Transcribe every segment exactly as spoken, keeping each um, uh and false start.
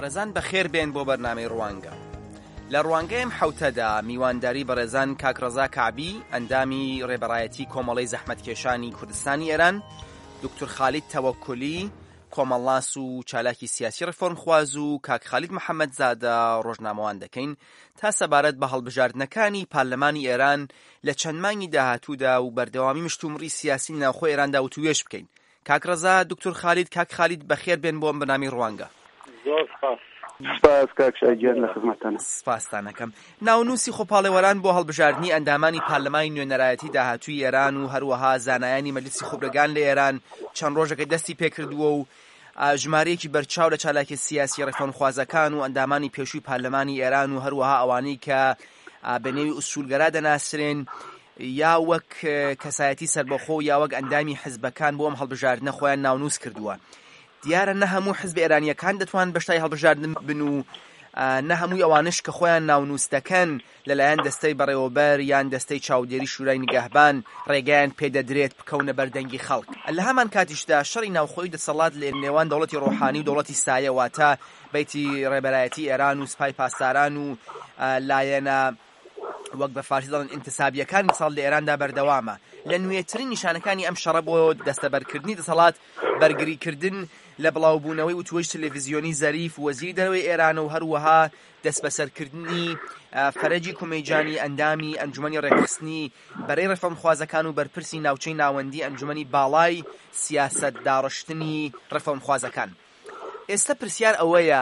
بەڕێزان بەخێر بێن بۆ بەرنامەی ڕوانگە. لە ڕوانگەیم حوتەدا میوانداری بەڕێزان کاک ڕەزا کەعبی ئەندامی ڕێبەرایەتی کۆمەڵەی زەحمەتکێشانی کوردستانی ئێران، دکتۆر خالید تەوەکولی کۆمەڵاس و چالاکی سیاسی ڕفۆرمخواز و کاک خالید محەممەد زادە ڕۆژنامەوان دەکەین تا سەبارەت بە هەڵبژاردنەکانی پارلەمانی ئێران لە چەند مانگی داهاتوودا و بەردەوامی مشتومڕی سیاسی ناوخۆی ئێراندا و توێش بکەین. کاک ڕەزا، دکتۆر خالید، کاک خالید بەخێر بێن بۆ ئەم بەرنامەی ڕوانگە. زۆر سپاس. سپاس کاک شاگیان لە خزمەتتانە. سپاستانەکەم. ناونووسی خۆپاڵێوەران بۆ هەڵبژاردننی ئەندامانی پارلەمانی نوێنەرایەتی داهاتووی ئێران و هەروەها زانایانی مەجلیسی خۆبرەگان لە ئێران چەند ڕۆژەکە دەستی پێکردووە و ژمارەیەکی بەرچاو لە چالاکی سیاسی ڕێفرەنخوازەکان و ئەندامانی پێشووی پارلەمانی ئێران و هەروەها ئەوانەی کە بەنێوی ئوسولگەرا دەناسرێن یا وەک کەسایەتی سەربەخۆ یا وەک ئەندامی حزبەکان بۆ ئەم هەڵبژاردنە خۆیان ناونووس کردووە. دیارە نە هەموو حزب ئێرانیەکان دەتوان بەشتای هەڵبژاردن بن و نە هەمووی ئەوانش کە خۆیان ناونووس دەکەن لەلایەن دەستەی بەڕێوەبەر یان دەستەی چاودێری شورای نیگەهبان ڕێگایان پێدەدرێت بکەونە بەردەنگی خەڵک. لە هەمان کاتیشدا شەڕی ناوخۆی دەسەڵات لە نێوان دەوڵەتی ڕۆحانی و دەوڵەتی سایە واتە بەیتی ڕێبەرایەتی ئێران و سوپای پاسداران و لایەنە وەک بە فارسی دەڵێن ئینتسابیەکانی دەسەڵات لە ئێراندا بەردەوامە. لە نوێترین نیشانەکانی ئەم شەڕە بۆ دەستەبەرکردنی دەسەڵات بەرگریکردن لە بڵاوبوونەوەی و توێژ تەلەڤیزیۆنی زەریف وەزیری دەرەوەی ئێران و هەروەها دەست بەسەرکردنی فەرەجی کومەیجانی ئەندامی ئەنجومەنی ڕێکخستنی بەرەی ڕێفرەنخوازەکان و بەرپرسی ناوچەی ناوەندی ئەنجومەنی باڵای سیاسەت داڕشتنی ڕێفرەنخوازەکان. ئێستا پرسیار ئەوەیە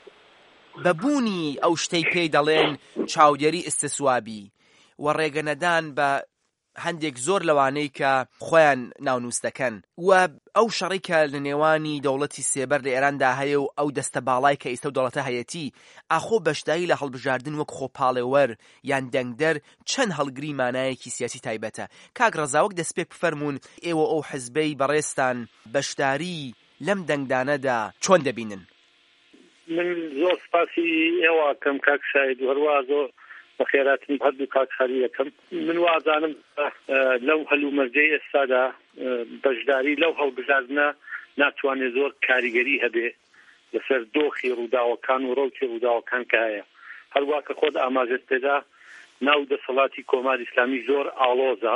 بەبوونی ئەو شتەی پێی دەڵێن چاودێری ئیستیسوابی و ڕێگەنەدان بە هەندێک زۆر لەوانەی کە خۆیان ناونووس دەکەن و ئەو شەڕی کە لە نێوانی دەوڵەتی سێبەر لە ئێراندا هەیە و ئەو دەستە باڵای کە ئێستا و دەوڵەتە هەیەتی ئاخۆ بەشداری لە هەڵبژاردن وەک خۆپاڵێوەر یان دەنگدەر چەند هەڵگری مانایەکی سیاسی تایبەتە. کاک ڕەزا، وەک دەست پێک بفەرمونون ئێوە ئەو حزبەی بەڕێستان بەشداری لەم دەنگدانەدا چۆن دەبینن؟ من زۆر سپاسی ئێوە کەم کاک شاید و هەروە زۆر بەخێراتنی هەردوو کاک خەری یەکەم. من وازانم لەو هەلومەرجەی ئێستادا بەشداری لەو هەڵبژاردنە ناتوانێت زۆر کاریگەری هەبێ لەسەر دۆخی ڕووداوەکان و ڕەوکی ڕووداوەکان کە هەیە. هەروە کە خۆت ئاماژەت پێدا ناو دەسەڵاتی کۆماری ئیسلامی زۆر ئاڵۆزە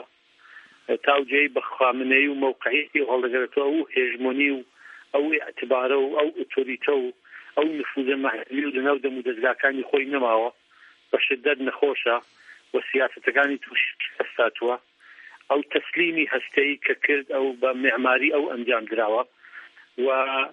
تاوجێی بە خامنەی و مەوقعیەتی هەڵدەگرێتەوە و هێژمۆنی و ئەو ئێعتیبارە و ئەو ئۆتۆریتە و ئەو نفوذە مەحلی و لەناو دەم و دەستگاکانی خۆی نەماوە بە شدەت نەخۆشە و سیاسەتەکانی تووش ئەستاتوە. ئەو تەسلیمی هەستەیی کە کرد ئەو بە معماری ئەو ئەنجام دراوە و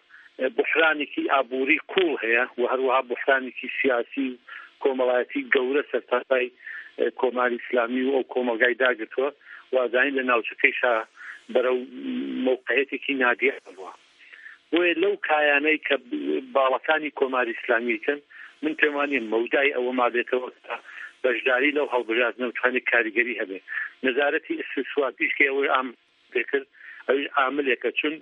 بحرانێکی ئابووری کوڵ هەیە و هەروەها بحرانێکی سیاسی و کۆمەڵایەتی گەورە سەرتاپای کۆماری ئیسلامی و ئەو کۆمەلگای داگرتووە وازانین لە ناوچەکەیشا بەرەو موقعیەتێکی نادیار بووە. بۆیە لەو کایانەی کە باڵەکانی کۆماری ئیسلامیکن من پێم وانیە مەودای ئەوە مابێتەوە کە بەشداری لەو هەڵبژاردنە بتوانێت کاریگەری هەبێ. نەزارەتی ئیستیسوابیش کە ئەوەی ئام پێکرد ئەوش عاملێکە، چون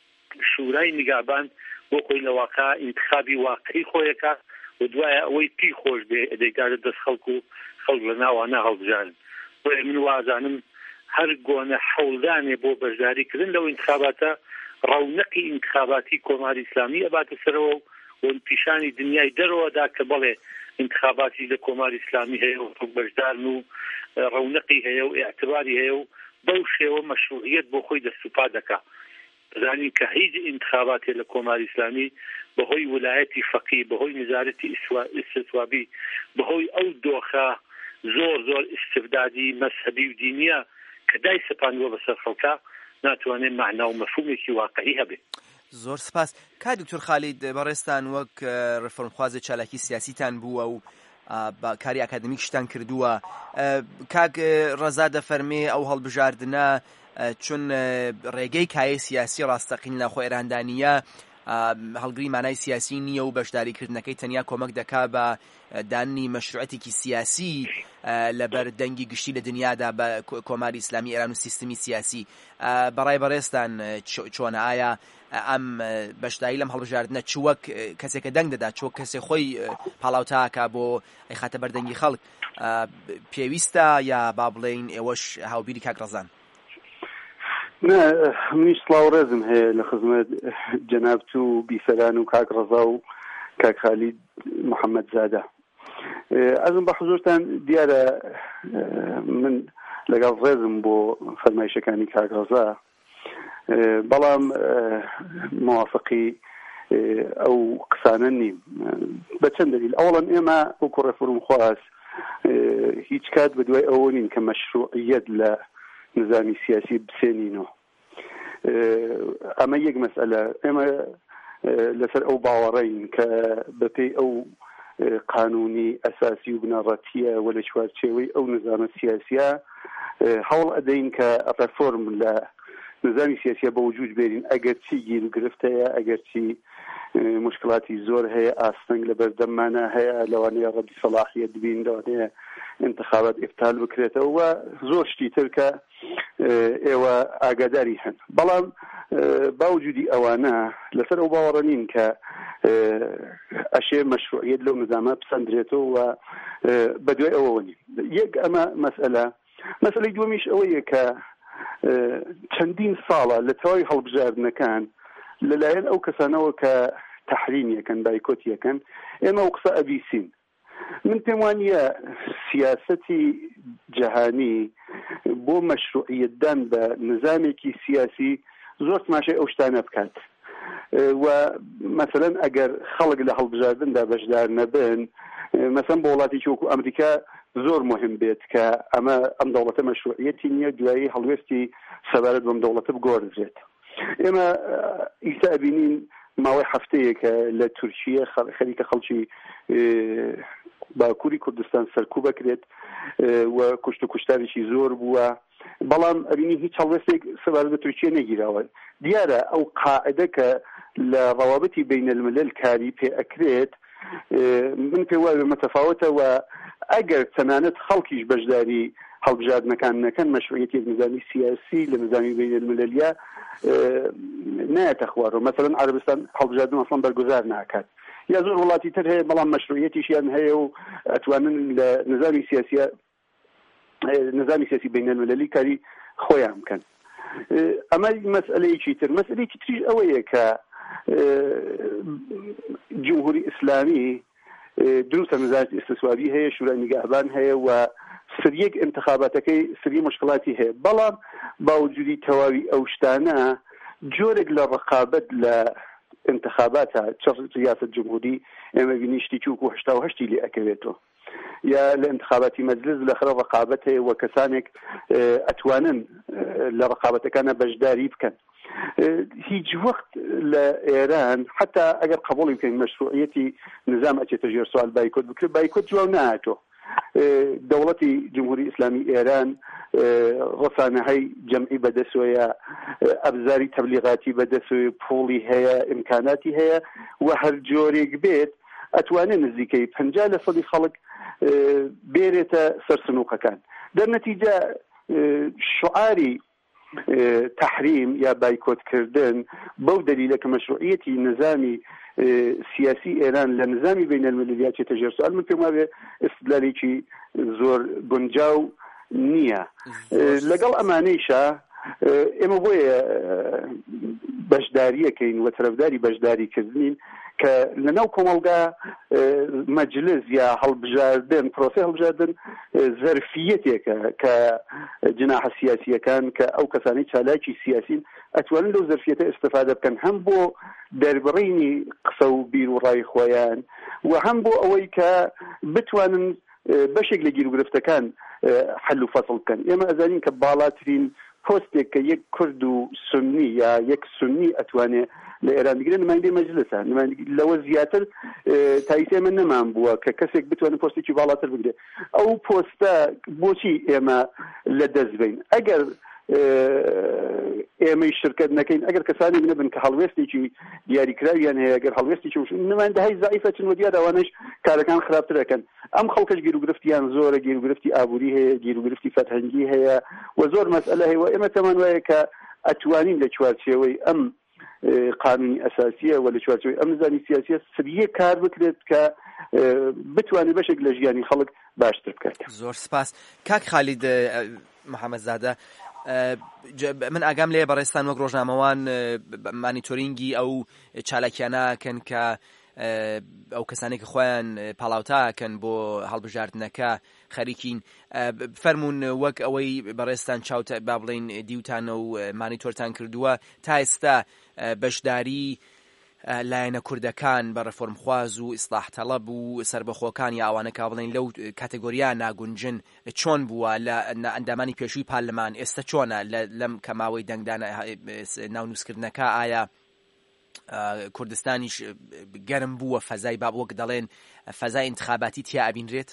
شورای نیگابان بۆ خۆی لە واقع ئینتخابی واقعی خۆیەکە و دوایە ئەوەی پێی خۆش بێ دەیگارێت دەست خەڵک و خەڵک لە ناوانە هەڵبژارن. بۆیە من وازانم هەر گۆنە حەوڵدانێ بۆ بەشداریکردن لەو ئینتخاباتە ڕەونەقی ئینتخاباتی کۆماری ئیسلامی ئەباتە سەرەوە و پیشانی دنیای دەرەوەدا کە بەڵێ ئینتخاباتی لە کۆماری ئیسلامی هەیە و بەشدارن و ڕەونەقی هەیە و ئێعتباری هەیە و بەو شێوە مەشروعیەت بۆ خۆی دەستوپا دەکا. بزانین کە هیچ ئینتخاباتێ لە کۆماری ئیسلامی بەهۆی ویلایەتی فەقیه بەهۆی نزارەتی ئیستیسوابی بەهۆی ئەو دۆخە زۆر زۆر ئیستبدادی مەذهبی و دینیە کە دای سەپاندووە بەسەر خەڵکا ناتوانێت معنا و مەفهومێکی واقعی هەبێ. زۆر سپاس. کا دکتۆر خالید بەڕێستان وەک ڕێفرەنخوازی چالاکی سیاسیتان بووە و کاری ئاکادمیکشتان کردووە، کاک ڕەزا دەفەرمێ ئەو هەڵبژاردنە چون ڕێگەی کایە سیاسی ڕاستەقین لە خۆ ئێراندانیە هەڵگری مانای سیاسی نییە و بەشداریکردنەکەی تەنیا کۆمەک دەکا بە دانی مەشروعەتێکی سیاسی لەبەر دەنگی گشتی لە دنیادا بە کۆماری ئیسلامی ئێران و سیستمی سیاسی. بەڕای بەڕێستان چۆنە؟ ئایا ئەم بەشداری لەم هەڵبژاردنە چ وەک کەسێکە دەنگ دەدا چۆ کەسێک خۆی پاڵاوتاکە بۆ ئەیخاتە بەردەنگی خەڵک پێویستە یا با بڵێین ئێوەش هاوبیری کاک ڕەزان؟ منیش سڵاو ڕێزم هەیە لە خزمەت جەنابەت و بیسەران و کاک ڕەزا و کاک خالید محەممەد زادە. ئەزم بە حزورتان دیارە من لەگەڵ ڕێزم بۆ فەرمایشەکانی کاک ڕەزا، بەڵام موافقی ئەو قسانە نیم بە چەند دلیل. ئەوڵەن ئێمە وەکو ڕێفڕم خواست هیچ کات بە دوای ئەوە نین کە مەشروعیەت لە نظامی سیاسی بسێنینەوە. ئەمە یەک مەسئلە. ئێمە لەسەر ئەو باوەڕین کە بەپێی ئەو قانونی ئەساسی و بنەڕەتیە و لە چوارچێوەی ئەو نظامە سیاسیە هەوڵ ئەدەین کە ڕێفۆرم لە نظامی سیاسیە بە وجود بێرین، ئەگەر چی گیر و گرفتەیە، ئەگەر چی مشکلاتی زۆر هەیە، ئاستەنگ لە بەردەممانە هەیە، لەوانەیە ڕەدی سەلاحیەت بین، لەوانەیە انتخابات ئێفتال بکرێتەوە و زۆر شتی تر کە ئێوە ئاگاداری هەن. بەڵام باوجودی ئەوانە لەسەر ئەو باوەڕە نین کە ئەشێ مەشروعیەت لەو نظامە پسەندرێتەوە و بە دوای ئەوەوە نین. یەک ئەمە مەسئلە. مەسئلەی دووەمیش ئەوەیە کە چەندین ساڵە لە تەواوی هەڵبژاردنەکان لەلایەن ئەو کەسانەوە کە تەحریمیەکەن، بایکۆتیەکەن، ئێمە ئەو قسە ئەبیسین. من پێم وانییە سیاسەتی جەهانی بۆ مەشروعیەتدان بە نظامێکی سیاسی زۆر تماشای ئەو شتانە بکات و مەسەلەن ئەگەر خەڵک لە هەڵبژاردندا بەشدار نەبن، مەسەلەن بۆ وڵاتێکی وەکو ئەمریکا زۆر مهم بێت کە ئەمە ئەم دەوڵەتە مەشروعیەتی نییە، دوایی هەڵوێستی سەبارەت بەم دەوڵەتە بگۆڕدرێت. ئێمە ئیستا ئەبینین ماوەی هەفتەیەکە لە تورکیە خەریکە خەڵکی باکووری کوردستان سەرکوب بکرێت و کوشت و کوشتارێکی زۆر بووە، بەڵام ئەبینی هیچ هەڵوێستێک سەبارەت بە تورکیە نەگیراوە. دیارە ئەو قاعدە کە لە ڕەوابەتی بین الملل کاری پێ ئەکرێت من پێ وایە متەفاوتە و ئەگەر تەنانەت خەڵکیش بەشداری هەڵبژاردنەکان نەکەن، مەشروعیەتی نظامی سیاسی لە نظامی بین المللیە نایەتە خوارەوە. مەسەلەن عەرەبستان هەڵبژاردن ئەسڵەن بەرگوزار ناکات، یا زۆر وڵاتی تر هەیە بەڵام مەشروعیەتیشیان هەیە و ئەتوانن لە نظامی سیاسیە نظامی سیاسی بین المللی کاری خۆیان بکەن. ئەمە مەسئلەیەکی تر. مەسئلەیەکی تریش ئەوەیە کە جمهوری ئیسلامی دروستە نظارەتی ئیستیسوابی هەیە، شورای نیگەهبان هەیە و سریەک انتخاباتەکەی سری مشکلاتی هەیە، بەڵام باوجودی تەواوی ئەو شتانە جۆرێک لە ڕقابەت لە انتخاباتە چ ریاست جمهوری ئێمە بینیشتی چووک و هەشتا و هەشتی لێ ئەکەوێتەوە، یا لە انتخاباتی مەجلس لەخرە ڕقابەت هەیە و کەسانێک ئەتوانن لە ڕقابەتەکانە بەشداری بکەن. هیچ وەخت لە ئێران حتا ئەگەر قبوڵی بکەین مەشروعیەتی نظام ئەچێتە ژێر سوال بایکۆت بکرێت، بایکۆت جواب نهاتۆ. دەوڵەتی جمهوری ئیسلامی ئێران ڕسانەهای جەمعی بەدەستوەیە، ئەبزاری تەبلیغاتی بەدەستوەیە، پوڵی هەیە، ئیمکاناتی هەیە و هەر جۆرێک بێت ئەتوانێت نزیکەی پەنجا لە سەدی خەڵک بێرێتە سەر سنووقەکان. دەرنەتیجە شعاری تحریم یا بایکۆتکردن بەو دلیلە کە مەشروعیەتی نظامی سیاسی ئێران لە نظامی بین المللی چێتە ژێر سوال، من پێم وایە استدلالێکی زۆر گونجاو نییە. لەگەڵ ئەمانەیشە ئێمە بۆیە بەشداریەکەین و تەرەفداری بەشداریکردنین کە لەناو کۆمەڵگا مەجلس یا هەڵبژاردن، پرۆسەی هەڵبژاردن زەرفیەتێکە کە جناحە سیاسیەکان کە ئەو کەسانی چالاکی سیاسین ئەتوانن لەو زەرفیەتە ئستفادە بکەن، هەم بۆ دەربڕینی قسە و بیر و ڕای خۆیان و هەم بۆ ئەوەی کە بتوانن بەشێک لە گیر و گرفتەکان حل و فەسڵ بکەن. ئێمە ئەزانین کە باڵاترین پۆستێک کە یەک کورد و سنی یا یەک سنی ئەتوانێ لە ئێران بگرێن نمایندەی مەجلسە، لەوە زیاتر تایسێ من نەمان بووە کە کەسێک بتوانێت پۆستێکی باڵاتر بگرێت. ئەو پۆستە بۆچی ئێمە لە دەست بین؟ ئەگەر ئێمەی شرکت نەکەین، ئەگەر کەسانی بنەبن کە هەڵوێستێکی دیاریکراویان هەیە، ئەگەر هەڵوێستێکی نمایندەهای زائیفە چن و دیار ئەوانش کارەکان خراپترەکەن. ئەم خەڵکەش گیر و گرفتیان زۆرە، گیر و گرفتی ئابووری هەیە، گیر و گرفتی فەرهەنگی هەیە و زۆر مەسئلە هەیە و ئێمە تەمان وایە کە ئەتوانین لە چوارچێوەی ئەم قانونی ئەساسیە و لە چوارچێوەی ئەم نظامی سیاسیە سریە کار بکرێت کە بتوانێت بەشێک لە ژیانی خەڵک باشتر بکات. زۆر سپاس. کاک خالید محەممەد زادە، من ئاگام لێ بەڕێستان وەک ڕۆژنامەوان مانیتۆرینگی ئەو چالاکیانەکەن کە ئەو کەسانێک خۆیان پاڵاوتاکەن بۆ هەڵبژاردنەکە خەریکین. فەرمونون وەک ئەوەی بەڕێستان چاوتە با بڵێن دیوتانە و مانیتۆرتان کردووە تا ئێستا بەشداری لایەنە کوردەکان بە ڕەفۆرمخواز و ئیسلاح تەڵەب و سربەخۆکان یا ئەوانە کا بڵێن لەو کاتێگۆریا ناگونجن چۆن بووە لە ئەندامانی پێشووی پارلەمان، ئێستا چۆنە لەم کەماوەی دەنگدانە ناونووسکردنەکە؟ ئایا کوردستانیش گەرم بووە فەزای باب وەک دەڵێن فەزای انتخاباتی تیا ئەبینرێت؟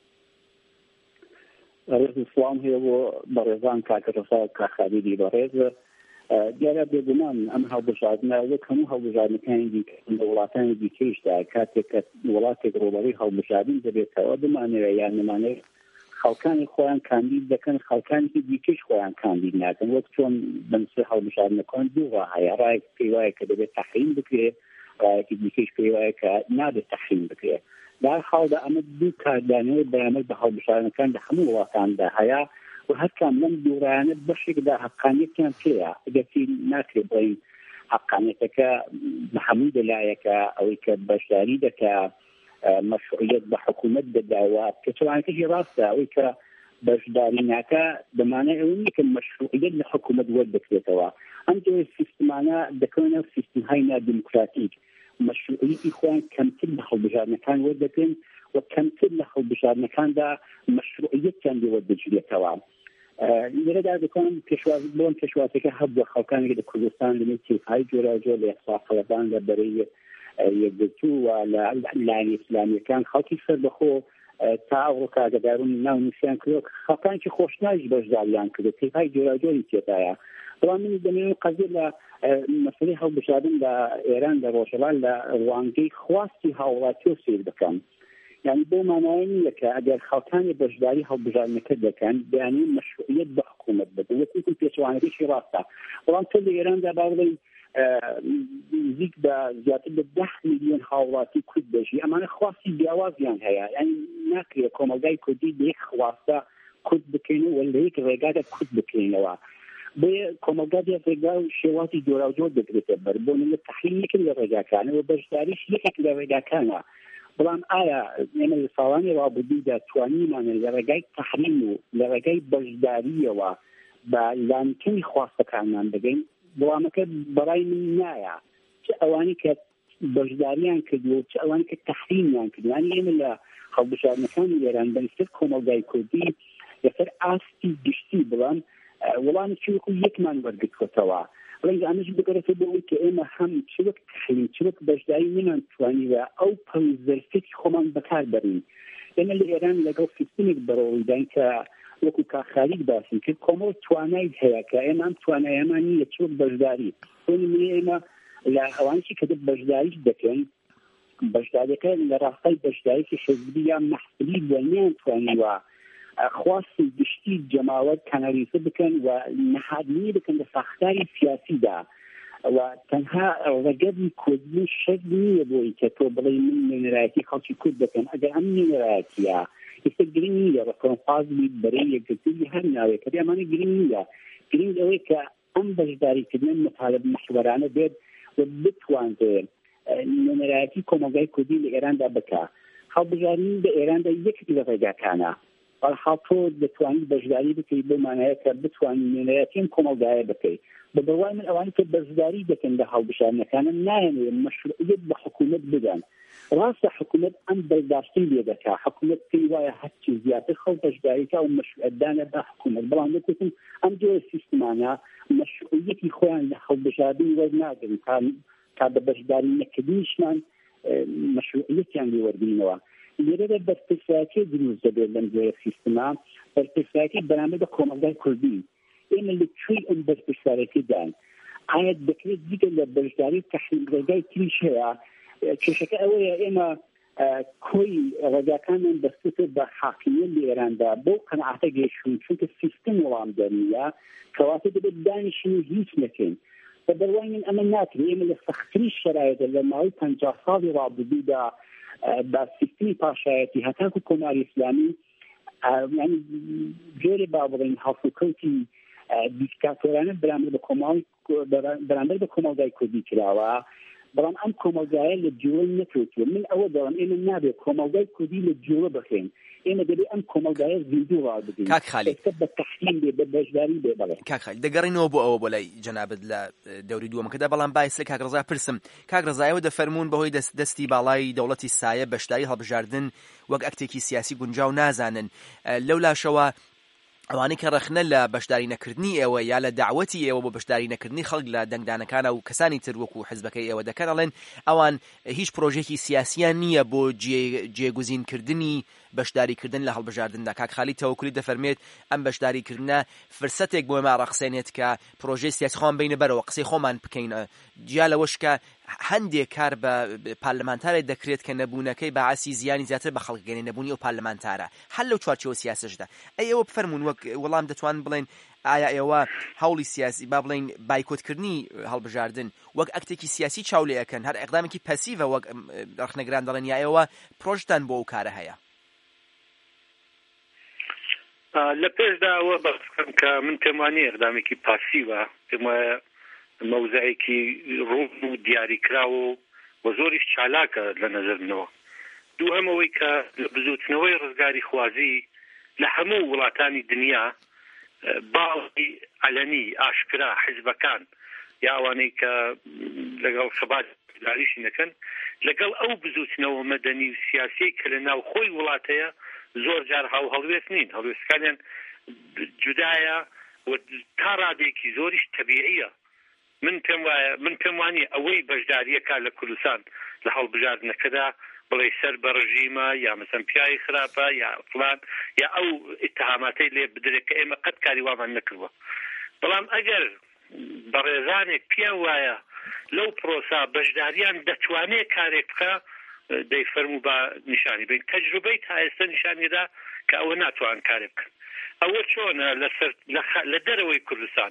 سڵام هەیە بۆ بەڕێزان کاکەڕسا کاخاویری بەڕێز. دیارە بێگومان ئەم هەڵبژاردنە وەک هەموو هەڵبژاردنەکانی دیکە لە وڵاتانی دیکەیشدا کاتێک کە وڵاتێک ڕۆبەڕی هەڵبژاردن دەبێتەوە بمانەوێ یان نمانەوێت خەڵکانی خۆیان کاندید دەکەن، خەڵکانی دیکەش خۆیان کاندید ناکەن. وەک چۆن بەنسبەت هەڵبژاردنەکان دوو ڕا هەیە، ڕایەک پێی وایە کە دەبێت تەحریم بکرێت، ڕایەکی دیکەش پێی وایە کە نابێت تەحریم بکرێت. در حاڵدا ئەمە دوو کاردانەوەی بەرامبەر بە هەڵبژاردنەکان لە هەموو وڵاتاندا هەیە و هەر کام لەم دوورانە بەشێکدا حەقانیەتیان پێیە. ئەگەر ناکرێت بڵین حەقانیەتەکە بە هەموو دەلایەکە ئەوەی کە بەشداری دەکا مەشروعیت بە حکوومەت دەداوە کە چوانەکەشی ڕاستە ئەوەی کە بەشداری ناکە دەمانە ئەوە نیە کە مەشروعیت لە حکوومەت وەردەکرێتەوە. ئەم جۆرە سیستمانە دەکەونە سیستمهای نادیموکراتیک، مەشروعیتی خۆیان کەمتر لە هەڵبژاردنەکان وەردەگرن و کەمتر لە هەڵبژاردنەکاندا مەشروعیتیان وەردەگرێتەوە. لێرەدا دەکەم پێشواز بۆن پێشوازەکە هەبووە خەڵکانێک لە کوردستان لەمێ تێپای جۆراوجۆر لە یەکساقەڵەبان لە بەرەی یەکگرتوو و لە لایەنی ئیسلامیەکان خەڵکی سەربەخۆ تا ئەوڕۆ کاگەدارون ناو نووسیان کردو خەڵکانێکی خۆشناویش بەشداریان کردو تێپای جۆراوجۆری تێدایە. بەڵام من دەمێنم قەزیە لە مەسەلەی هەڵبژاردن لە ئێران لە ڕۆژهەڵات لە ڕوانگەی خواستی هاوڵاتی و سیر دەکەم. یعنی بۆ مانای نییە کە ئەگەر خەڵکانی بەشداری هەڵبژاردنەکە دەکەن بەیانی مەشروعیت بە حکوومەت بدەن، وەکو پێچوانەکەیشی ڕاستە. بەڵام تۆ لە ئێراندا با بڵێن نزیک بە زیاتر بە دە میلیۆن هاوڵاتی کورد دەژی، ئەمانە خواستی جیاوازیان هەیە. یعنی ناکرێت کۆمەلگای کوردی لە یەک خواستە کورد بکەینەوە لە یەک ڕێگادا کورد بکەینەوە. بۆ کۆمەلگای ڕێگا و شێواتی جۆراوجۆر دەگرێتە بەر بۆ نمونە تەحریم یەکێک لە ڕێگاکانە و بەشداریش یەکێک لە ڕێگاکانە. بەڵام ئایا ئێمە لە ساڵانی ڕابردوودا توانیمانە لە ڕێگای تەحریم و لە ڕێگای بەشداریەوە بە لانکەی خواستەکانمان بگەین؟ بەڵامەکە بەڕای من نایە. چ ئەوانی کە بەشداریان کردووە و چ ئەوانی کە تەحریمیان کردووە. یعنی ئێمە لە هەڵبژاردنەکانی ئێران بەنسبەت کۆمەلگای کوردی لەسەر ئاستی گشتی بڵام وڵامی چ وەکو یەکمان وەرگرتووەتەوە. ڕەنگە ئەمەش بگەڕێتە بۆ ئەوەی کە ئێمە هەم چ وەک تەحریم چ وەک بەشداری نەمانتوانیوە ئەو پەنجەرفێکی خۆمان بەکار بەرین. ئێمە لە ئێران لەگەڵ سیستمێک بەڕەوەیداین کە وەکو کاخالیک باسی کرد کۆمەڵ توانای هەیە کە ئێمە ئەم توانایەمان نییە چ وەک بەشداری. بۆنمونە ئێمە لە ئەوانشی کە بەشداریش دەکەن بەشداریەکە لە ڕاستای بەشداریکی حزبی یان مەحسوبی وەنیان توانیوە خواستی گشتی جەماوەت کەناریزە بکەن و نەهادنی بکەن لە ساختاری سیاسیدا و تەنها ڕێگەی کوردی شەرت نییە بۆی کە تۆ بڵێ من نوێنەرایەتی خەڵکی کورد دەکەن. ئەگەر ئەم نوێنەرایەتیە ئێستا گرنگ نییە ڕەفۆرمخواز بیت بەرەی یەکگرتووی هەر ناوێت کە ئەمانە گرنگ نییە. گرنگ ئەوەیە کە ئەم بەشداریکردن مەطالب محوەرانە بێت و بتوانێت نوێنەرایەتی کۆمەلگای کوردی لە ئێراندا بکات. هەڵبژاردن لە ئێراندا یەکێک لە ڕێگاکانە. بەڵحاڵ تۆ دەتوانیت بەشداری بکەیت بۆ مانایە کە بتوانیت نوێنەرایەتیم کۆمەلگایە بکەیت. بە بڕوای من ئەوانی کە بەشداری دەکەن لە هەڵبژاردنەکانە نایەنێت مەشروعیت بە حکوومەت بدەن. ڕاستە حکوومەت ئەم بەرداشتی لێ دەکات، حکوومەت پێی وایە هەرچی زیاتر خەڵک بەشداریکە و مەشروعیتدانە بە حکوومەت. بەڵام دەکوتم ئەم جۆرە سیستمانە مەشروعیەتی خۆیان لە هەڵبژاردن وەرناگرن تا بە بەشداری نەکردنیشمان مەشروعیەتیان لێ وەربینەوە. لێرەدا بەرپرسایەتی دروست دەبێت لەم جۆرە سیستما، بەرپرسایەتی بەرامبەر بە کۆمەلگای کوردی. ئێمە لەکوێی ئەم بەرپرسایەتیدان؟ ئایا دەکرێت جگە لە بەشداری تەحریم ڕێگای تریش هەیە؟ کێشەکە ئەوەیە ئێمە کۆی ڕێگاکانمان بەستێتە بە حاکمیت لە ئێراندا بۆ قەناعەتە گەیشتوون چونکە سیستم وەڵامدار نییە کەواتە دەبێت دانیشتنی هیچ نەکەین. بە بەروای من ئەمە ناکرێت. ئێمە لە سەختترین شەرایطدا لە ماوەی پەنجا ساڵی ڕابردوودا با سیستمی پاشایەتی هەتاکو کۆماری ئیسلامی یعنی جۆرێ با بڵێن هەڵسوکەوتی دیکتاتۆرانە بەرامبەر بە کۆمەڵگای بەرامبەر بە کۆمەلگای کوردی کراوە. بەڵام ئەم کۆمەلگایە لە جوڵە نەکەوتووە. من ئەوە دەڵم ئێمە نابێت کۆمەلگای کوردی لە جوڵە بخێن، ئێمە دەبێت ئەم کۆمەلگایە زیندوو ڕابدەین. کاک خالی بە تەحکیم بێ، بە بەشداری بێ. بەڵێ کاک خالی دەگەڕینەوە بۆ ئەوە بۆ لای جەنابەت لە دەوری دووەمەکەدا، بەڵام باعث لە کاک ڕەزا پرسم. کاک ڕەزایەوە دەفەرمون بەهۆی دەست دەستی باڵای دەوڵەتی سایە بەشداری هەڵبژاردن وەک ئەکتێکی سیاسی گونجاو نازانن. لەو لاشەوە ئەوانەی کە رەخنە لە بەشداری نەکردنی ئێوە یا لە داوەتی ئێوە بۆ بەشداری نەکردنی خەڵک لە دەنگدانەکانە و کەسانی تر وەکو حیزبەکەی ئێوە دەکەن، ئەڵێن ئەوان هیچ پرۆژێکی سیاسیان نییە بۆ جێگوزینکردنی بەشداریکردن لە هەڵبژاردندا. کاک خالی تەوەکولی دەفەرمێت ئەم بەشداریکردنە فرسەتێک بۆ ئێمە ڕەخسێنێت کە پرۆژەی سیاسی خۆمان بینە بەرەوە، قسەی خۆمان بکەین. جیا لەوەش کە هەندێک کار بە پارلەمانتارێک دەکرێت کە نەبوونەکەی بەعاسی زیانی زیاتر بە خەڵکگەنی نەبوونی ئەو پارلەمانتارە هەر لەو چوارچێوە سیاسەشدا. ئەوە بفەرمون وەک وەڵام دەتوان بڵێن ئایا ئێوە هەوڵی سیاسی با بڵێن بایکۆتکردنی هەڵبژاردن وەک ئەکتێکی سیاسی چاو لێ ئەەکەن، هەر ئەقدامێکی پەسیڤە وەک رەخنەگران دەڵێن، یا ئێوە پرۆژتان بۆ ئەو کارە هەیە؟ لە پێشدا ئەوە بەخم کە من پێم وانییە ئەقدامێکی پاسیڤە، پێم وایە مەوزەیەکی ڕوون و دیاریکراوە و زۆریش چالاکە لە نەزەرمنەوە. دووهەمەوەی کە لە بزوتنەوەی ڕزگاری خوازی لە هەموو وڵاتانی دنیا باڵی علەنی ئاشکرا حیزبەکان یا ئەوانەی کە لەگەڵ سەبات داریشی نەکەن لەگەڵ ئەو بزوتنەوە مەدەنی و سیاسی کە لە ناو خۆی وڵاتەیە زۆر جار هاو هەڵوێست نین، هەڵوێستەکانیان جودایە و تا ڕادێکی زۆریش تەبیعیە. من پێم وایە من پێم وانیە ئەوەی بەشداریەکە لە کوردستان لە هەڵبژاردنەکەدا بڵێ سەر بە ڕژیمە یا مەسەن پیاوی خراپە یا فڵان یا ئەو ئیتهاماتەی لێ بدرێت کە ئێمە قەت کاری وامان نەکردووە. بەڵام ئەگەر بەڕێزانێک پێم وایە لەو پرۆسا بەشداریان دەتوانێت کارێک بکە، دەیفەرموو بە نیشانی بین. تەجروبەی تا ئێستا نیشانیدا کە ئەوە ناتوان کارێک بکەن. ئەوە چۆنە لە دەرەوەی کوردستان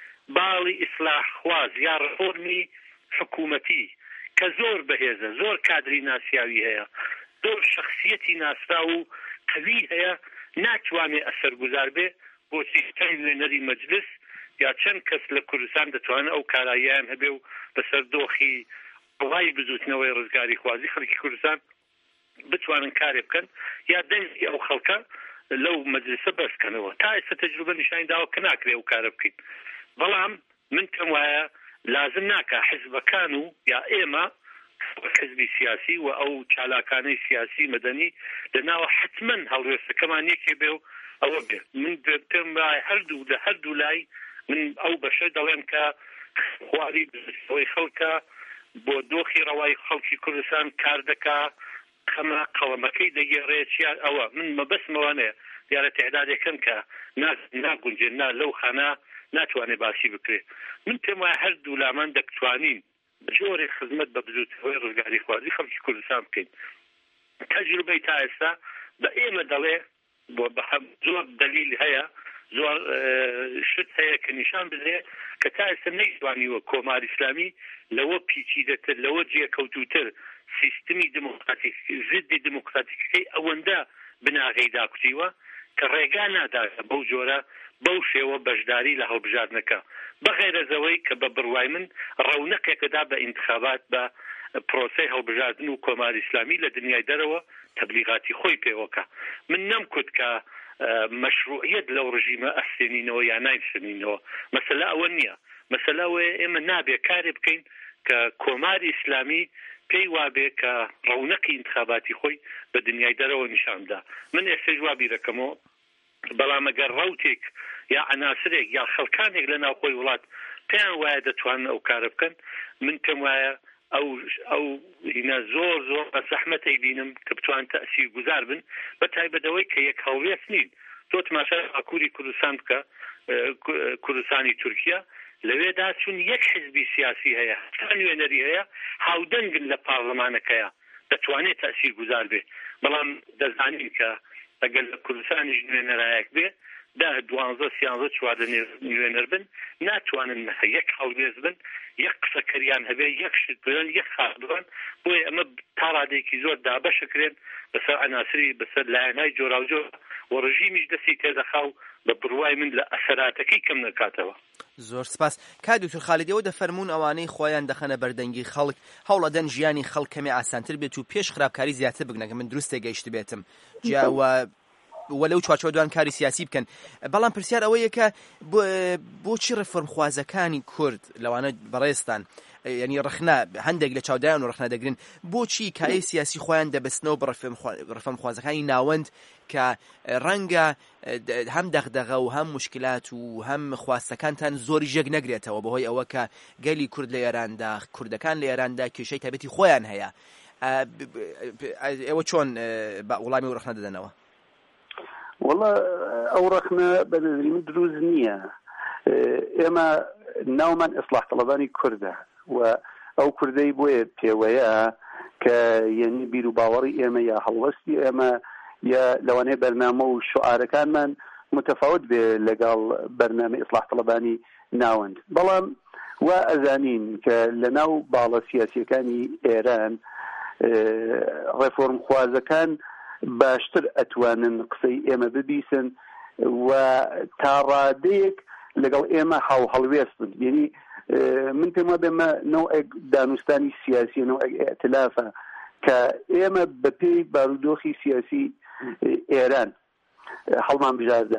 باڵی ئیسلاح خواز یا ڕفۆرمی حکوومەتی کە زۆر بەهێزە، زۆر کادری ناسیاوی هەیە، زۆر شخصیەتی ناسرا و قوی هەیە، ناتوانێت ئەسەرگوزار بێ بۆ سیستەمی نوێنەری مەجلس یا چەند کەس لە کوردستان دەتوانێت ئەو کاراییان هەبێ و بەسەر دۆخی بڵای بزوتنەوەی ڕزگاری خوازی خەڵکی کوردستان بتوانن کارێ بکەن یا دەنگی ئەو خەڵکە لەو مەجلسە بەسکەنەوە. تا ئێستا تەجروبە نیشانی داوە کە ناکرێ ئەو کارە بکەین. بەڵام من پێم وایە لازم ناکە حیزبەکان و یا ئێمە حزبی سیاسی و ئەو چالاکانەی سیاسی مەدەنی لەناوە حتمەن هەڵوێستەکەمان یەکێ بێ و ئەوە بێ. من پێم وایە هەردوو لە هەردوو لای من ئەو بەشە دەڵێم کە خواری بزوتنەوەی خەڵکە بۆ دۆخی ڕەوای خەڵکی کوردستان کار دەکا، خەمە قەڵەمەکەی دەگێڕێت چیان ئەوە. من مەبەستمەوانەیە دیارە تێعدادێکم کە ناگونجێن نا لەو خانە ناتوانێت باسی بکرێت. من پێم وایە هەردوو لامان دەتوانین جۆرێک خزمەت بە بزوتنەوەی ڕزگاری خوازی خەڵکی کوردستان بکەین. تەجروبەی تا ئێستا بە ئێمە دەڵێ بۆ زۆر دلیل هەیە، زۆر شت هەیە کە نیشان بدرێ کە تا ئێستا نەیتوانیوە کۆماری ئیسلامی لەوە پیچیدەتر لەوە جێکەوتووتر سیستمی دموکراتیک زدی دموکراتیکەکەی ئەوەندە بناغەی داکوتیوە کە ڕێگا ناداتە بەو جۆرە بەو شێوە بەشداری لە هەڵبژاردنەکە بەغێرەزەوەی کە بە بڕوای من ڕەونەقێکەدا بە ئینتخابات بە پرۆسەی هەڵبژاردن و کۆماری ئیسلامی لە دنیای دەرەوە تەبلیغاتی خۆی پێوەکە. من نەمکوت کە مەشروعیت لەو ڕژیمە ئەستێنینەوە یا نایستێنینەوە. مەسەلە ئەوە نییە. مەسەلە ئەوەیە ئێمە نابێ کارێ بکەین کە کۆماری ئیسلامی پێی وابێ کە ڕەونەقی ئینتخاباتی خۆی بە دنیای دەرەوە نیشاندا. من ئێستا جوابی دەکەمەوە، بەڵام ئەگەر ڕەوتێک یا عناسرێک یا خەڵکانێک لە ناو خۆی وڵات پێیان وایە دەتوانن ئەو کارە بکەن، من پێم وایە ئەو ئەو هینە زۆر زۆر بە زەحمەتەی بینم کە بتوان تەئسیر گوزار بن، بە تایبەتەوەی کە یەک هەڵوێست نین. تۆ تماشای باکووری کوردستان بکە، کوردستانی تورکیا، لەوێدا چون یەک حزبی سیاسی هەیە، تا نوێنەری هەیە، هاودەنگن لە پارلەمانەکەیە، دەتوانێت تەئسیر گوزار بێ. بەڵام دەزانین کە ئەگەر لە کوردستانیش نوێنەرایەک بێ ده دوانزە سیانزە چواردە نوێنەر بن، ناتوانن یەک هەڵوێست بن، یەک قسەکەریان هەبێ، یەک شت بن، یەک خاڵ بن. بۆیە ئەمە تا ڕادێکی زۆر دابەشەکرێن بەسەر عناسری بەسەر لایەنهای جۆراوجۆر و ڕژیمیش دەستی تێدەخا و بە بڕوای من لە ئەسەراتەکەی کەم نەکاتەوە. زۆر سپاس. کا دکتۆر خالیدەوە دەفەرمونون ئەوانەی خۆیان دەخەنە بەردەنگی خەڵک هەوڵەدەن ژیانی خەڵک کەمی ئاسانتر بێت و پێش خراپکاری زیاتر بگنەکە من دروست تێگەیشت بێتم جاوە وەلەو چوارچەوە دوان کاری سیاسی بکەن. بەڵام پرسیار ئەوەیە کە بۆچی ڕێفۆرم خوازەکانی کورد لەوانە بەڕێستان ینی ڕخنا هەندێک لە چاودایان و ڕخنا دەگرن بۆچی کای سیاسی خۆیان دەبستنەوە بە ڕێفۆرم خوازەکانی ناوەند کە ڕەنگە هەم دەغدەغە و هەم مشکلات و هەم خواستەکانتان زۆری ژێک نەگرێتەوە بەهۆی ئەوە کە گەلی کورد لە ئێراندا کوردەکان لە ئێراندا کێشەی تایبەتی خۆیان هەیە. ئێوە چۆن وەڵامی و ڕخنا دەدەنەوە؟ والله ئەو ڕخنە بە نظری من دروست نییە. ئێمە ناومان ئیسلاح طلبانی کوردە و ئەو کوردەی بۆیە پێوەیە کە یعنی بیر و باوەڕی ئێمە یا هەڵوەستی ئێمە یا لەوانەیە بەرنامە و شعارەکانمان متفاوت بێ لەگەڵ بەرنامە ئیسلاح طلبانی ناوەند. بەڵام وا ئەزانین کە لە ناو باڵە سیاسیەکانی ئێران ڕێفۆرم خوازەکان باشتر ئەتوانن قسەی ئێمە ببیسن و تا ڕادەیەک لەگەڵ ئێمە هاو هەڵوێستن. یعنی من پێم وایە بێمە نەوعێک دانوستانی سیاسی نەوعێک ئێتلافە کە ئێمە بەپێی بارودۆخی سیاسی ئێران هەڵمان بژاردە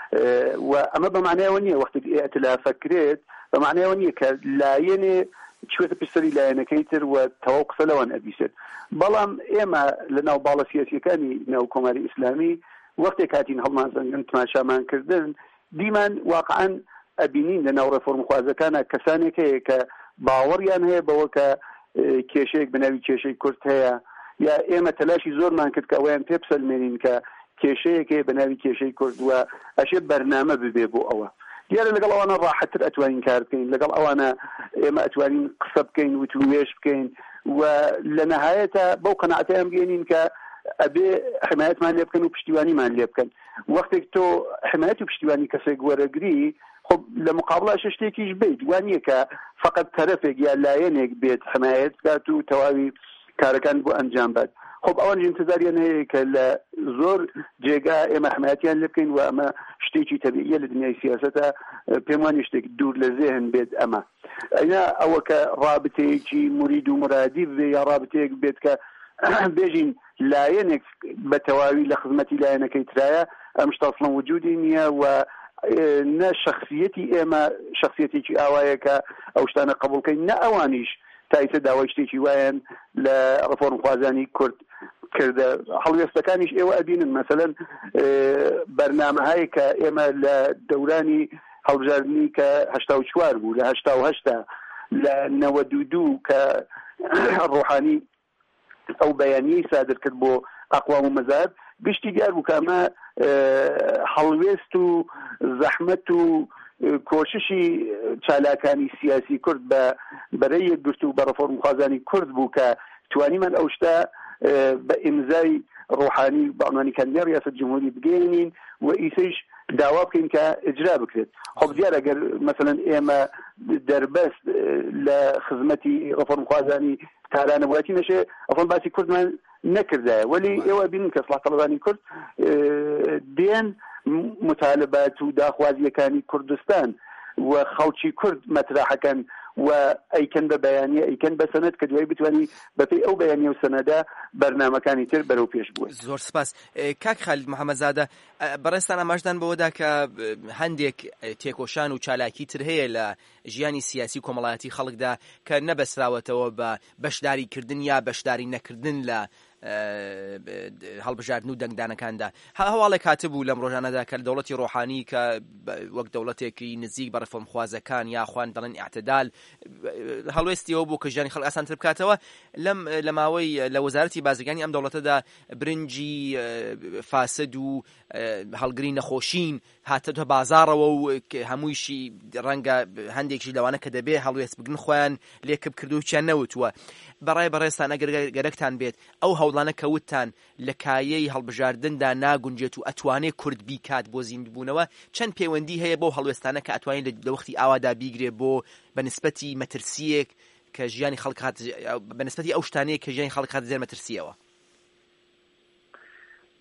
و ئەمە بەمانایەوە نییە وەختێک ئێتلافە کرێت بەمانایەوە نییە کە لایەنێ چوێتە پشتری لایەنەکەی تر و تەواو قسە لەوان ئەبیسێت. بەڵام ئێمە لە ناو باڵە سیاسیەکانی ناو کۆماری ئیسلامی وەختێک هاتین هەڵمان زەنگن تماشامان کردن دیمان واقعاً ئەبینین لە ناو ڕێفۆرم خوازەکانە کەسانێک هەیە کە باوەڕیان هەیە بەوە کە کێشەیەک بناوی کێشەی کورد هەیە یا ئێمە تەلاشی زۆرمان کرد کە ئەویان پێ بسەلمێنین کە کێشەیەک هەیە بناوی کێشەی کورد وە ئەشێ بەرنامە ببێ بۆ ئەوە. دیارە لەگەڵ ئەوانە ڕاحەتر ئەتوانین کار بکەین لەگەڵ ئەوانە ئێمە ئەتوانین قسە بکەین وتوێش بکەین و لە نەهایەتە بەو قەناعەتیان بگەینین کە ئەبێ حمایەتمان لێ بکەن و پشتیوانیمان لێ بکەن. وەختێک تۆ حمایەت و پشتیوانی کەسێک وەرەگری خب لە مقابڵە شتێکیش بیت وانییە کە فقط تەرەفێک یا لایەنێک بێت حمایەت بکات و تەواوی کارەکان بۆ ئەنجام بات. خب ئەوان انتظاریان هەیە کە لە زۆر جێگا ئێمە حمایەتیان لێ بکەین و ئەمە شتێکی تەبیعیە لە دنیای سیاسەتە پێم وانە شتێک دوور لە ذهن بێت. ئەمە ئەینا ئەوە کە ڕابطەیەکی مرید و مرادی بێ یا ڕابطەیەک بێت کە بێژین لایەنێک بە تەواوی لە خزمەتی لایەنەکەی ترایە ئەم شتە ئەسڵەن وجودی نییە و نە شخصیەتی ئێمە شخصیەتێکی ئاوایە کە ئەو شتانە قبولکەین نە ئەوانیش تایتە داوای شتێکی وایەن لە ڕێفۆرم خوازانی کورد کردە. هەڵوێستەکانیش ئێوە ئەبینن مەسەلەن بەرنامەهایی کە ئێمە لە دەورانی هەڵبژاردننی کە هەشتا و چوار بوو لە هەشتا و هەشتا لە نەوەد و دوو کە ڕۆحانی ئەو بەیانیەی سادر کرد بۆ ئەقوام و مەذاهب گشتی دیار بوو کە ئەمە هەڵوێست و زەحمەت و کۆششی چالاکانی سیاسی کورد بە بەرەی یەکگرتو و بە ڕێفۆرم خوازانی کورد بوو کە توانیمان ئەو شتە بە ئیمزای ڕۆحانی بە عنوانی کاندیدای ریاست جمهوری بگەێنین و ئیسەیش داوا بکەین کە ئجرا بکرێت. خب دیارە ئەگەر مەسەلەن ئێمە دەربەست لە خزمەتی ڕێفۆرم خوازانی تارانە وڵاتی نەشێ ئەفۆن باسی کوردمان نەکردایە ولی ئێوە بینن کە ئیسلاح طلبانی کورد دێن مطالبات و داخوازیەکانی کوردستان و خەڵکی کورد مەترەحەکەن و ئەیکەن بە بەیانیە ئەیکەن بە سەنەد کە دوای بتوانانی بەپێی ئەو بەیانیە و سەنەدا بەرنامەکانی تر بەرەو پێش بووە. زۆر سپاس. کاک خالید محەممەدزادە بەڕێستان ئاماژدان بەوەدا کە هەندێک تێکۆشان و چالاکی تر هەیە لە ژیانی سیاسی کۆمەڵایەتی خەڵکدا کە نەبەسراوەتەوە بە بەشداریکردن یا بەشداری نەکردن لە هەڵبژاردن و دەنگدانەکاندا. هەواڵێک هاتبوو لەم ڕۆژانەدا کە دەوڵەتی ڕۆحانی کە وەک دەوڵەتێکی نزیک بە ڕێفۆرم خوازەکان یاخوان دەڵێن ئیعتیدال هەڵوێستیەوە بۆ کە ژیانی خەڵک ئاسانتر بکاتەوە لەم لە ماوەی لە وەزارەتی بازرگانی ئەم دەوڵەتەدا برنجی فاسد و هەڵگری نەخۆشین هاتە بازارەوە و هەموویشی ڕەنگە هەندێکی لەوانە کە دەبێ هەڵوێست بگرن خۆیان لێکب کردووچیان نەوتووە. بەڕای بەڕێستان ئەگەر گەرەکتان بێت ئەو هەوڵانە کەوتتان لە کایەی هەڵبژاردندا ناگونجێت و ئەتوانێت کورد بیکات بۆ زیندبوونەوە چەند پەیوەندی هەیە بۆ هەڵوێستانە کە ئەتوانین لە وەختی ئاوادا بیگرێ بۆ بەنسبەتی مەترسیەک کە ژیانی خەڵک بەنسبەتی ئەو شتانەیە کە ژیانی خەڵک هات زێر مەترسیەوە؟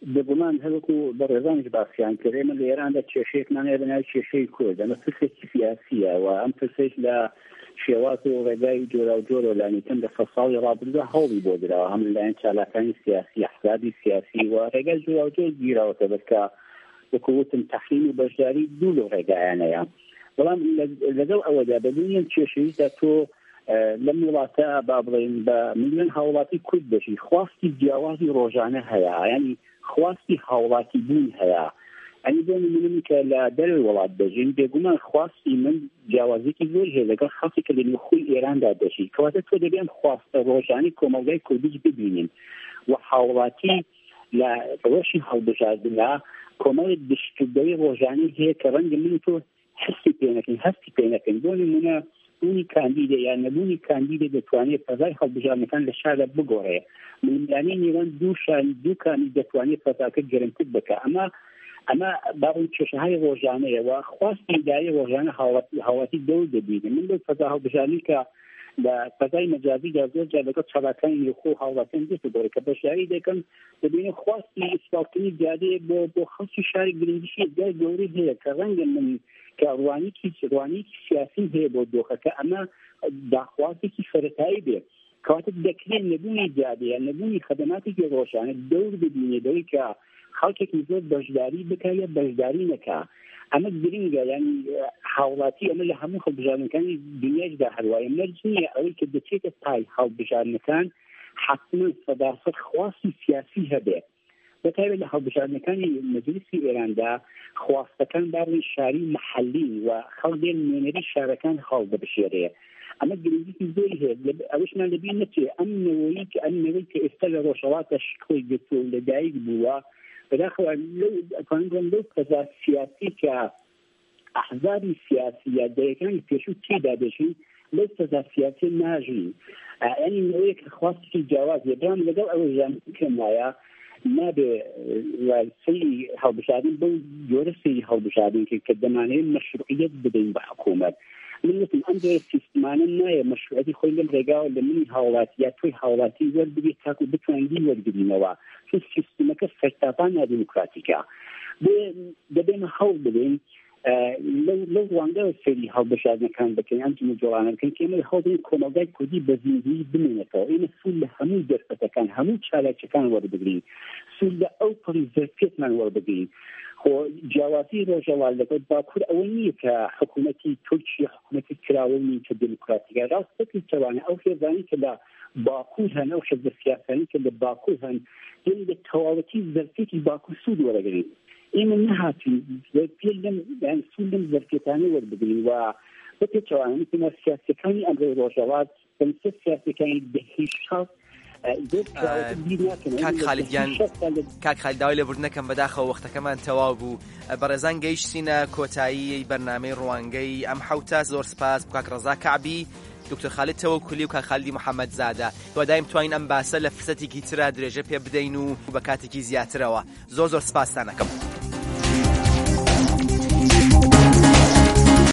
بێگومان هەروەکو بە ڕێزانش باسییان کرد ئێمە لە ئێراندا کێشەیەکمان بەناوی کێشەی کورد ئەمە پرسێکی سیاسیە و ئەم پرسێک لە شێوات و ڕێگای جۆرا و جۆرە لانیتەن لە سە ساڵی ڕابردوودا هەوڵی بۆ درراوە هەم لەلایەن چالاکانی سیاسی ئەحزابی سیاسی و ڕێگای جۆرا و جۆر گیراوەتە بەرکە وەکووتم تەحریم و بەشداری دوو لەو ڕێگایانەیە بەڵام لەگەڵ ئەوەدا بەدونیان کێشەویستە تۆ لەم وڵاتە با بڵێن بە میلیۆن هاوڵاتی کورد بەشی خواستی جیاوازی ڕۆژانە هەیە یعنی خواستی هاوڵاتی بوون هەیە ئەنی بۆ نمونەی کە لە دەروی وڵات دەژین بێگومان خواستی من جیاوازێکی زۆر هەیە لەگەڵ خەڵکی کە لە نێوخۆی ئێراندا دەژی کەواتە تۆ دەبێن خواستە ڕۆژانی کۆمەڵگەی کوردیش ببینین و هاوڵاتی لە ڕۆژی هەڵبژاردنە کۆمەڵی دشتکردەوەی ڕۆژانی هەیە کە ڕەنگە من تۆ هەستی پێ نەکەین هەستی پێ نەکەین بۆ نمونە بوونی کاندیدە یان نەبوونی کاندیدە دەتوانێت فەزای هەڵبژاردنەکان لە شاردا بگۆڕێ ملیانی نێوان دوو شان دوو کاندید دەتوانێت فەزاکە گەرمتر بکە ئەمە ئەمە باڵی کێشەهای ڕۆژانەیەوە خواستی دای ڕۆژانە هاواتی دەور دەبینێ من لەو فەزا هەڵبژاردنی کە لە فەزای مەجازیدا زۆر جار لەگەڵ چالاکانی نێوخۆ هاوڵاتیان دێتە گۆڕێ کە بەشداری دەکەن دەبینێ خواستی ئیسپاتنی زیادەیە بۆ بۆ خەڵکی شاری گرنگیشی دای گەورەی هەیە کە ڕەنگە من کە ڕوانیکی ڕوانیکی سیاسی هەیە بۆ دۆخەکە ئەمە داخوازێکی سەرەتایی بێت کەواتە دەکرێت نەبوونی جادەیە نەبوونی خەدەماتێکی ڕۆژانە دەور ببینێ دەوەی کە خەڵکێکی زۆر بەشداری بکە یا بەشداری نەکا ئەمە گرنگە یعنی هاوڵاتی ئەمە لە هەموو هەڵبژاردنەکانی دنیاشدا هەروایە مەرج نییە ئەوەی کە دەچێتە پای هەڵبژاردنەکان حتما سەداسەد خواستی سیاسی هەبێت بەتایبەت لە هەڵبژاردنەکانی مەجلیسی ئێراندا خواستەکان باڕی شاری محەلی و خەڵکێن نوێنەری شارەکان هەڵ دەبژێرێ ئەمە گرنگیی زۆری هەیە ئەوەشمان لەبیر نەچێ ئەم نەوەیی کە ئەم نەوەی کە ئێستا لە ڕۆژهەڵاتە شکۆی گرتووە و لەدایک بووە بەداخەوە لەو لەو فەزا سیاسی کە ئەحزابی سیاسی یا دەیەکانی پێشوو تێدا دەژین لەو فەزا سیاسی ناژین ئەنی نەوەیە کە خواستی جیاوازیە بەڵام لەگەڵ ئەوە ژان پێم وایە نابێ سەیری هەڵبژاردن بەو جۆرە سەیری هەڵبژاردن کە دەمانەیە مەشروعیەت بدەین بە حکوومەت من وتم ئەم جۆرە سیستمانە نایە مەشروعەتی خۆی لەم ڕێگاوە لە منی هاوڵاتی یا تۆی هاوڵاتی وەربگێت تاکو بتوانین وەربگرینەوە چون سیستمەکە سەرتاپان نادیموکراتیکە دەبێمە هەوڵ بدەین لەو ڕوانگەوە سەیری هەڵبژاردنەکان بکەین ئەم جمە جۆڵانە بکەین کە ئێمە هەوڵ کۆمەلگای کوردی بە زیندوی بمێنێتەوە ئێمە سوود لە هەموو دەرفەتەکان هەموو چالاکیەکان وەربگرین سوود لە ئەو پڕی زەرفێتمان وەربگرین خۆ جیاوازی ڕۆژهەڵات لەگەڵ باکوور ئەوە نییە کە حکوومەتی تورکیا حکوومەتی کراوەی کە دموکراتیکە ڕاستەکەی توانێ ئەو هێزانی کە لە باکوور هەن ئەو حزب سیاسانی کە لە باکوور هەن یعنی لە تەواوەتی زەرفێتی باکوور سوود وەرەگرین ئێمە نەهاتین پێ لەم سوود لەم زەرفێتانە وەربگرین و بە پێچەوانانی کە سیاسەکانی ئەمڕۆی ڕۆژهەڵات بەنسبە سیاسەکانی دەهێش کاک خالیدیان کاک خالید داوای لێبوردنەکەم بەداخەوە وەختەکەمان تەواو بوو بەڕێزان گەیشتینە کۆتایی بەرنامەی ڕوانگەی ئەم حەوتە زۆر سپاس کاک ڕەزا کەعبی دکتۆر خالید تەوەکولی و کاک خالیدی محەممەد زادە دوادایم توانین ئەم باسە لە فرسەتێکی ترا درێژە پێ بدەین و بە کاتێکی زیاترەوە زۆر زۆر سپاستان دەکەم.